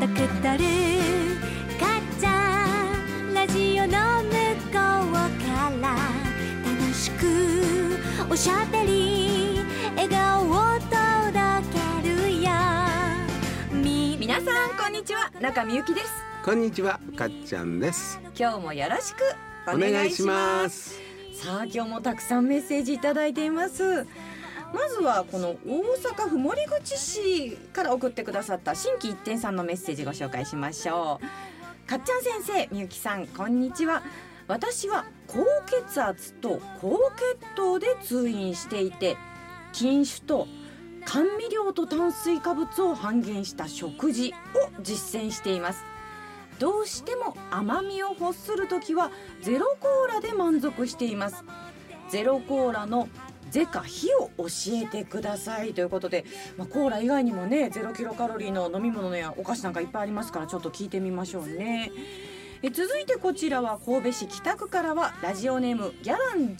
くとるかっちゃんラジオの向こうから楽しくおしゃべり笑顔を届けるよ。 皆さんこんにちは、中みゆきです。 こんにちは、かっちゃんです。 今日もよろしくおお願いし願いしま。 ますす。 さあ今日もたくさんメッセージいただいています。まずはこの大阪府守口市から送ってくださった新規一点さんのメッセージご紹介しましょう。かっちゃん先生、みゆきさん、こんにちは。私は高血圧と高血糖で通院していて、禁酒と甘味料と炭水化物を半減した食事を実践しています。どうしても甘みを欲するときはゼロコーラで満足しています。ゼロコーラの是か非を教えてくださいということで、コーラ以外にもね、ゼロキロカロリーの飲み物やお菓子なんかいっぱいありますから、ちょっと聞いてみましょうね。続いてこちらは神戸市北区からはラジオネームギャラン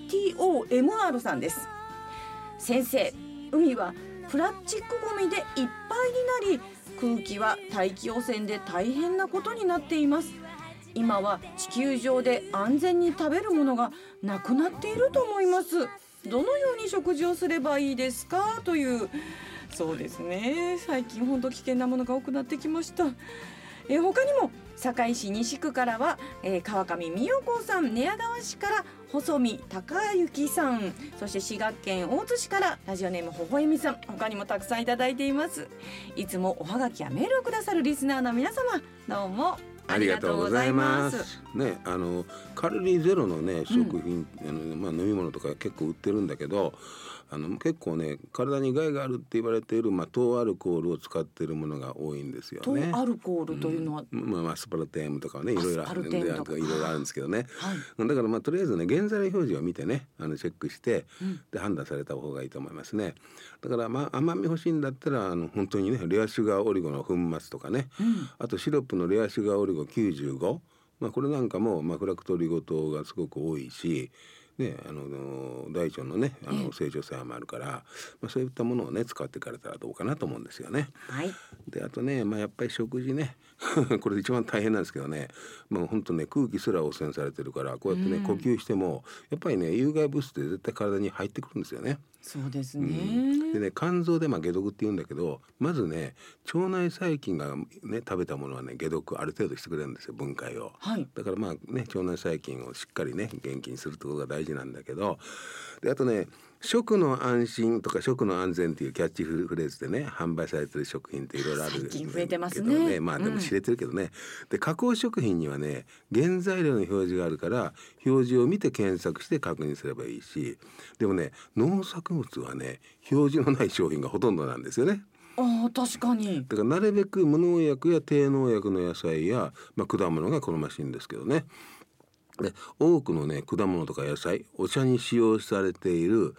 GTOMR さんです。先生、海はプラスチックゴミでいっぱいになり、空気は大気汚染で大変なことになっています。今は地球上で安全に食べるものがなくなっていると思います。どのように食事をすればいいですか、という。そうですね、最近本当危険なものが多くなってきました。他にも堺市西区からは、川上美代子さん、寝屋川市から細見孝之さん、そして滋賀県大津市からラジオネームほほえみさん、他にもたくさんいただいています。いつもおはがきやメールをくださるリスナーの皆様、どうもありがとうございます。 ね、カロリーゼロのね食品、飲み物とか結構売ってるんだけど、結構ね体に害があるって言われている、糖アルコールを使っているものが多いんですよね。 糖アルコールというのは、 アスパルテームとかね、いろいろあるんですけどね、 はい、 だからとりあえずね原材料表示を見てねチェックして、で判断された方がいいと思いますね。だから甘み欲しいんだったら本当にねレアシュガーオリゴの粉末とかね、あとシロップのレアシュガーオリゴ95、これなんかもフラクトオリゴ糖がすごく多いしね、大腸のね成長性もあるから、そういったものをね使っていかれたらどうかなと思うんですよね。 はい、 であとね、やっぱり食事ねこれ一番大変なんですけどね、本当ね空気すら汚染されてるから、こうやってね、呼吸してもやっぱりね有害物質で絶対体に入ってくるんですよね。 そうですね。 でね、肝臓で解毒って言うんだけど、まずね腸内細菌がね食べたものはね解毒ある程度してくれるんですよ、分解を。だから腸内細菌をしっかりね元気にするってことが大事なんだけど、であとね食の安心とか食の安全っていうキャッチフレーズでね販売されてる食品っていろいろある最近増えてますね。 でも知れてるけどね、で加工食品にはね原材料の表示があるから、表示を見て検索して確認すればいいし、でもね農作物はね表示のない商品がほとんどなんですよね。 確かに。 だからなるべく無農薬や低農薬の野菜や、果物が好ましいんですけどね。で多くのね果物とか野菜、お茶に使用されている、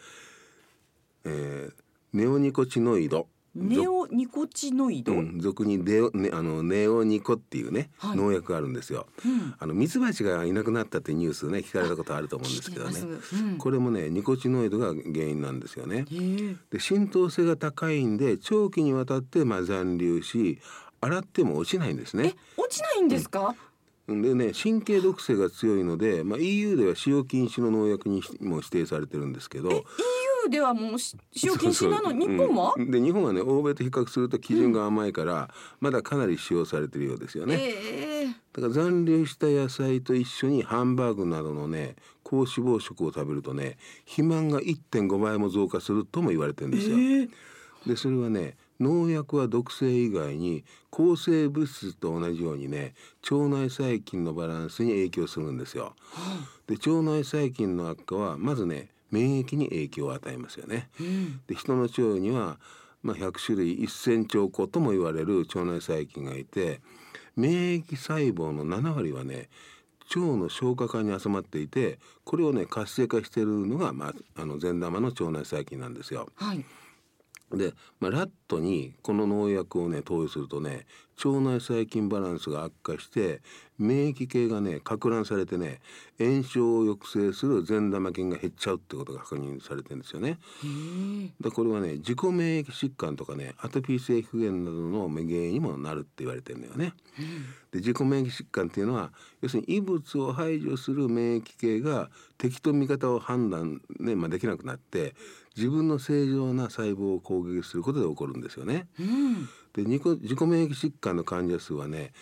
ネオニコチノイド、 ネオニコチノイド、 俗にネオニコっていうね、農薬があるんですよ。ミツバチがいなくなったってニュースね聞かれたことあると思うんですけどね、これもねニコチノイドが原因なんですよね。で浸透性が高いんで長期にわたって残留し、洗っても落ちないんですね。 落ちないんですか？ でね、神経毒性が強いので、EU では使用禁止の農薬にも指定されてるんですけど、 EU ではもう使用禁止なの？日本は？ で日本はね欧米と比較すると基準が甘いから、まだかなり使用されてるようですよね。だから残留した野菜と一緒にハンバーグなどのね高脂肪食を食べるとね肥満が 1.5 倍も増加するとも言われてるんですよ。でそれはね農薬は毒性以外に抗生物質と同じようにね腸内細菌のバランスに影響するんですよ。で腸内細菌の悪化はまずね免疫に影響を与えますよね。で人の腸には、100種類1000兆個とも言われる腸内細菌がいて、免疫細胞の7割はね腸の消化管に集まっていて、これをね活性化しているのが、善玉の腸内細菌なんですよ。で、ラットにこの農薬をね投与するとね、腸内細菌バランスが悪化して免疫系がね攪乱されてね、炎症を抑制する善玉菌が減っちゃうってことが確認されてるんですよね。これはね自己免疫疾患とかねアトピー性皮膚炎などの原因にもなるって言われてるんだよね。で自己免疫疾患っていうのは要するに異物を排除する免疫系が敵と味方を判断、ねできなくなって自分の正常な細胞を攻撃することで起こるんですよね。で自己免疫疾患の患者数はね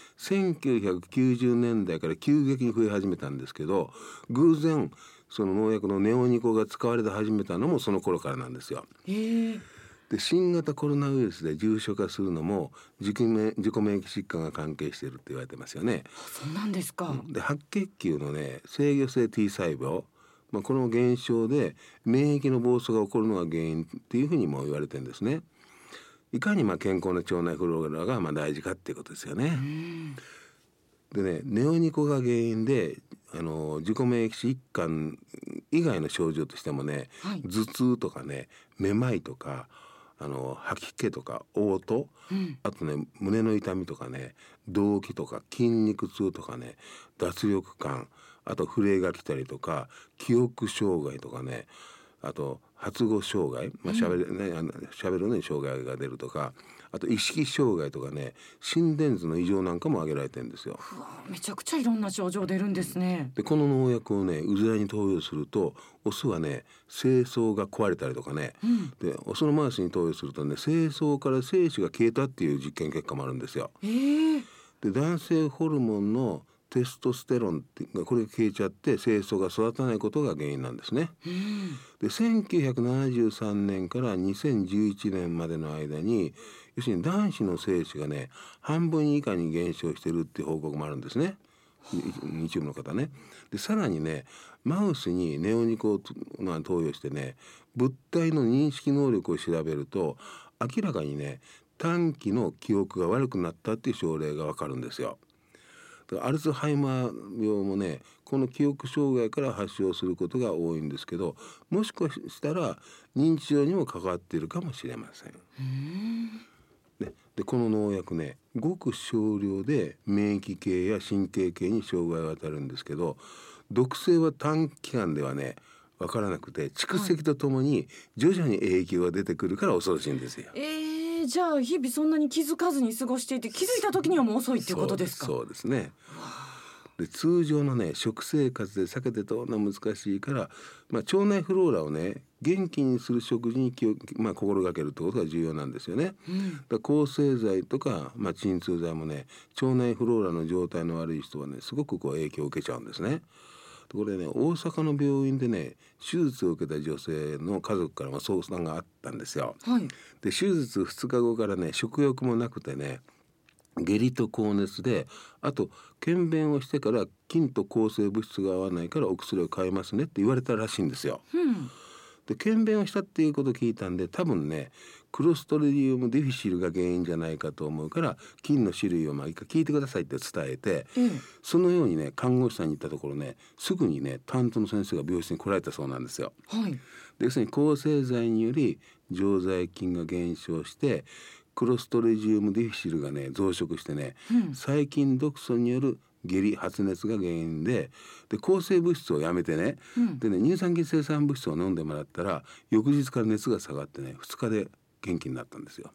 1990年代から急激に増え始めたんですけど、偶然その農薬のネオニコが使われて始めたのもその頃からなんですよ。で新型コロナウイルスで重症化するのも自己免疫疾患が関係しているって言われてますよね。 そうなんですか。 で白血球のね制御性 T 細胞、この減少で免疫の暴走が起こるのが原因っていうふうにも言われてるんですね。いかに健康な腸内フローラが大事かっていうことですよね。でねネオニコが原因で自己免疫疾患以外の症状としてもね、頭痛とかねめまいとか吐き気とか嘔吐、あとね胸の痛みとかね動悸とか筋肉痛とかね脱力感、あと震えが来たりとか記憶障害とかね、あと発語障害、喋るのに障害が出るとか、あと意識障害とかね心電図の異常なんかも挙げられてるんですよ。 めちゃくちゃいろんな症状出るんですね。 でこの農薬をねうずらに投与するとオスはね精巣が壊れたりとかね、でオスのマウスに投与するとね精巣から精子が消えたっていう実験結果もあるんですよ。で男性ホルモンのテストステロンってこれが消えちゃって精巣が育たないことが原因なんですね。で1973年から2011年までの間に要するに男子の精子がね半分以下に減少してるっていう報告もあるんですね、一部の方ね。でさらにねマウスにネオニコを投与してね物体の認識能力を調べると明らかにね短期の記憶が悪くなったっていう症例がわかるんですよ。アルツハイマー病もねこの記憶障害から発症することが多いんですけど、もしかしたら認知症にも関わっているかもしれません。でこの農薬ねごく少量で免疫系や神経系に障害を与えるんですけど、毒性は短期間ではね分からなくて蓄積とともに徐々に影響が出てくるから恐ろしいんですよ。 じゃあ日々そんなに気づかずに過ごしていて気づいた時にはもう遅いっていうことですか。 そうですね。で通常のね食生活で避けて通るのは難しいから、腸内フローラをね元気にする食事に心がけるってことが重要なんですよね。だ抗生剤とか、鎮痛剤もね腸内フローラの状態の悪い人はねすごく影響を受けちゃうんですね。これね大阪の病院でね手術を受けた女性の家族からも相談があったんですよ。で手術2日後からね食欲もなくてね下痢と高熱で、あと検便をしてから菌と抗生物質が合わないからお薬を買いますねって言われたらしいんですよ。で検便をしたっていうことを聞いたんで多分ねクロストリディウムディフィシルが原因じゃないかと思うから菌の種類を一回聞いてくださいって伝えて、そのようにね看護師さんに言ったところねすぐにね担当の先生が病室に来られたそうなんですよ。で要するに抗生剤により常在菌が減少してクロストリディウムディフィシルがね増殖してね、細菌毒素による下痢発熱が原因で抗生物質をやめてね、でね乳酸菌生産物質を飲んでもらったら翌日から熱が下がってね2日で元気になったんですよ。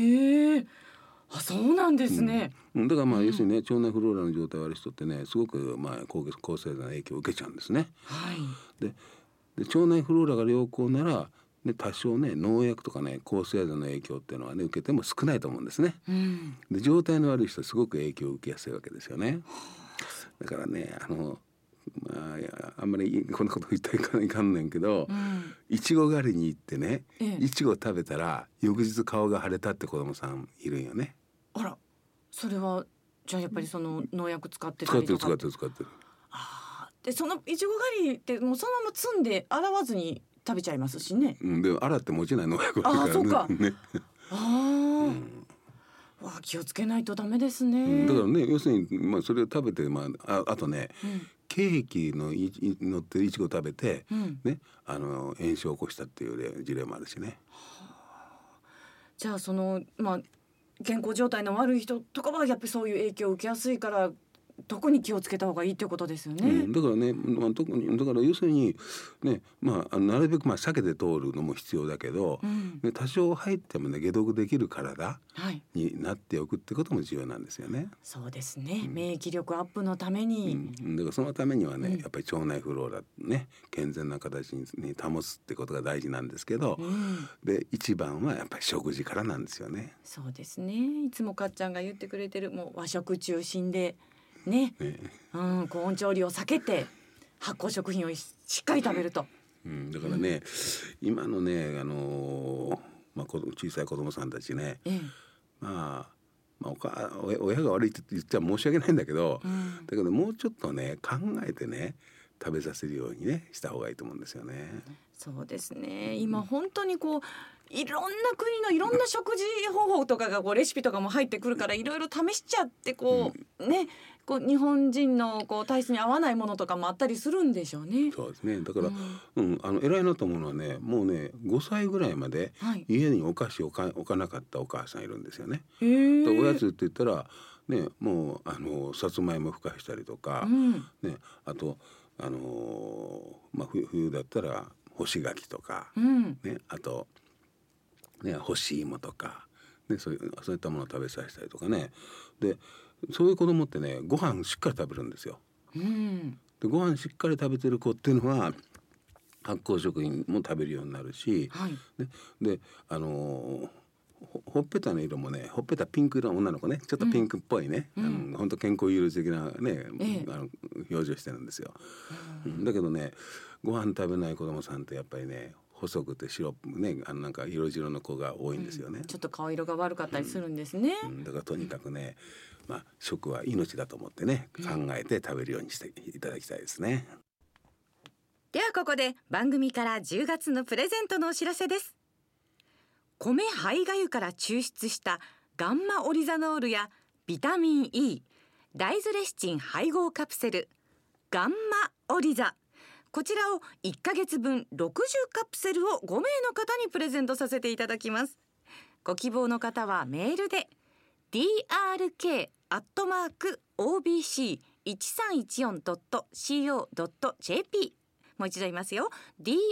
そうなんですね。 だから要するにね腸内フローラの状態悪い人ってねすごく抗生剤の影響を受けちゃうんですね。で腸内フローラが良好なら多少ね農薬とかね抗生剤の影響っていうのはね受けても少ないと思うんですね。で状態の悪い人はすごく影響を受けやすいわけですよね。だからねあんまりこんなこと言ったらいかんねんけど、いちご狩りに行ってねいちご食べたら翌日顔が腫れたって子供さんいるんよね。 あら、それはじゃあやっぱりその農薬使ってたりとか。 使ってる。 でそのいちご狩りってもうそのまま摘んで洗わずに食べちゃいますしね。 で洗って持ちない農薬あるからね。 そうか。気をつけないとダメですね。 だからね要するにそれを食べてあとね、ケーキの乗ってるいちご食べて、炎症を起こしたっていう事例もあるしね。 じゃあ健康状態の悪い人とかはやっぱりそういう影響を受けやすいから特に気をつけた方がいいということですよね。 だからね、特にだから要するにね、なるべく避けて通るのも必要だけど、多少入ってもね解毒できる体になっておくってことも重要なんですよね。 そうですね、免疫力アップのために、 だからそのためにはね、やっぱり腸内フローラね健全な形に保つってことが大事なんですけど、で一番はやっぱり食事からなんですよね。 そうですね、いつもかっちゃんが言ってくれてるもう和食中心でね、高温調理を避けて発酵食品をしっかり食べると、 だからね、今のね、小さい子供さんたちね、親が悪いって言っちゃ申し訳ないんだけど、だけどもうちょっとね考えてね食べさせるようにねした方がいいと思うんですよね。 そうですね、今本当にいろんな国のいろんな食事方法とかがレシピとかも入ってくるからいろいろ試しちゃって日本人の体質に合わないものとかもあったりするんでしょうね。 そうですね、だから、偉いなと思うのはね、もうね5歳ぐらいまで家にお菓子を置かなかったお母さんいるんですよね。おやつって言ったらね、もうさつまいもふかしたりとか、あと冬だったら干し柿とか、あとね干し芋とか、そういったものを食べさせたりとかね。でそういう子供ってねご飯しっかり食べるんですよ。でご飯しっかり食べてる子っていうのは発酵食品も食べるようになるし、でほっぺたの色もね、ほっぺたピンク色の女の子ね、ちょっとピンクっぽいね、本当健康有力的なね、表情してるんですよ。だけどねご飯食べない子供さんってやっぱりね細くて白ねなんか色白の子が多いんですよね。 ちょっと顔色が悪かったりするんですね。 だからとにかくね、食は命だと思ってね考えて食べるようにしていただきたいですね。 ではここで番組から10月のプレゼントのお知らせです。米胚芽油から抽出したガンマオリザノールやビタミン E、 大豆レシチン配合カプセルガンマオリザ、こちらを1ヶ月分60カプセルを5名の方にプレゼントさせていただきます。ご希望の方はメールで drk@obc1314.co.jp、 もう一度言いますよ、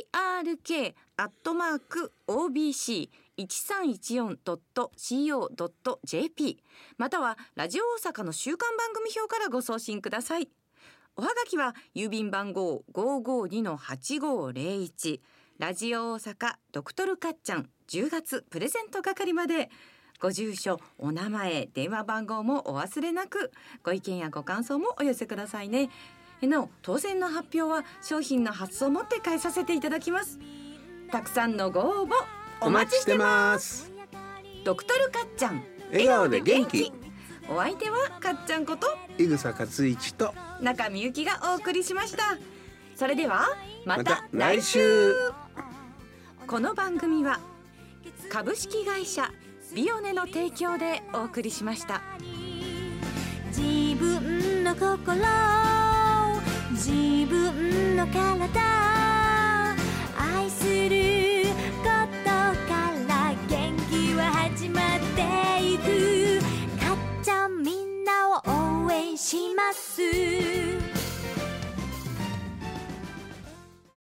drk@obc1314.co.jp、 またはラジオ大阪の週刊番組表からご送信ください。おはがきは郵便番号 552-8501 ラジオ大阪ドクトルかっちゃん10月プレゼント係まで。ご住所、お名前、電話番号もお忘れなく。ご意見やご感想もお寄せくださいね。なお当選の発表は商品の発送をもって返させていただきます。たくさんのご応募お待ちしてます。ドクトルかっちゃん、 笑顔で元気。 お相手はかっちゃんこと井草克一と中みゆきがお送りしました。それではまた来週。 この番組は株式会社ビオネの提供でお送りしました。 自分の心、自分の体、愛することから元気は始まっていく。かっちゃんみんなを応援します。